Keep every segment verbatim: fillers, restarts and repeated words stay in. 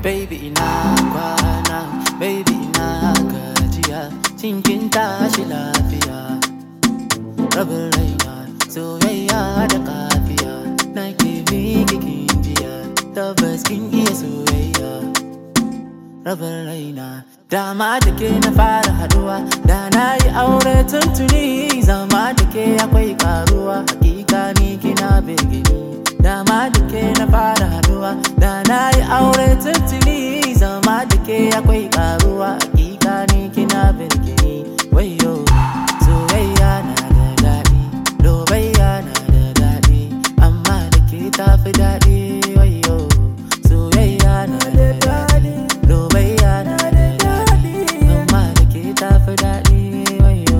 Baby ina kwana, baby ina gajiya, cikin tashi lafiya. Rabin raina, soyayya da kafiya, na ke miki kin jiya, tabbas kin iya soyayya. Rabin raina, dama da ke na fara haduwa, da na yi aure tuntuni, zama da ke akwai karuwa, hakika ni kina begini. Dama da ke na fara haduwa, da na yi aure tuntuni, zama da ke akwai karuwa, hakika ni kina begini. Wayo, soyayya na da daɗi, lobayya na da daɗi, amma da ke tafi daɗi. Wayo, soyayya na da daɗi, lobayya na da daɗi, amma da ke tafi daɗi. Wayo,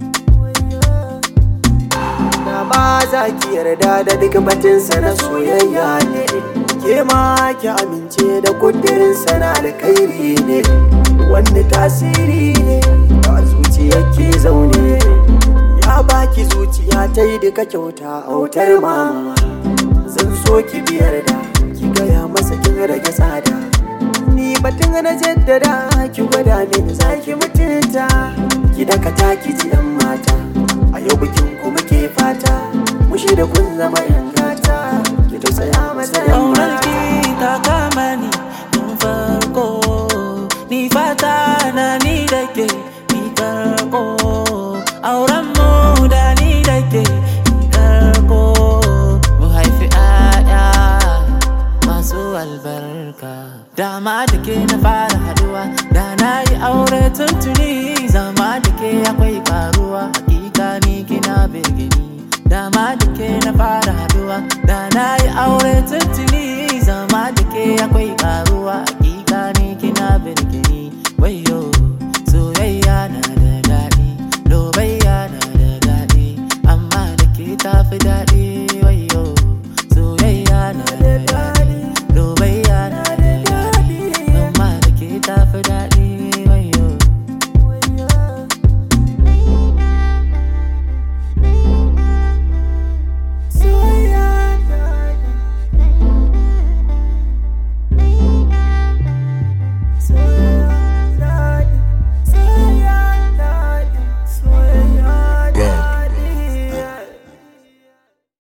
na ba za ki yarda da duk batinsa na soyayya ne, ke ma ki amince da kudirinsa na alkhairi ne, wani tasiri ne ba zuciyar ki zaune, ya baki zuciya ta yi duka kyauta autar mama. Zan so ki biyar da ki gaya masa kin rage tsada, ni batun na jaddada ki gwada mini za ki mutunta, ki dakata ki ji yan mata, a yau bikin ku muke fata, mushi da kun zama yan gata, ki tausaya masa yan mata. ta kama ni tun farko, ni fata na ni da ke ni karko, auren mu da ni da ke ni karko, mu haifi 'ya'ya masu albarka. Dama da ke na fara haduwa, da na yi aure tuntuni, zama da ke akwai karuwa, hakika ni kina begini. Dama da ke na fara haduwa, da na yi aure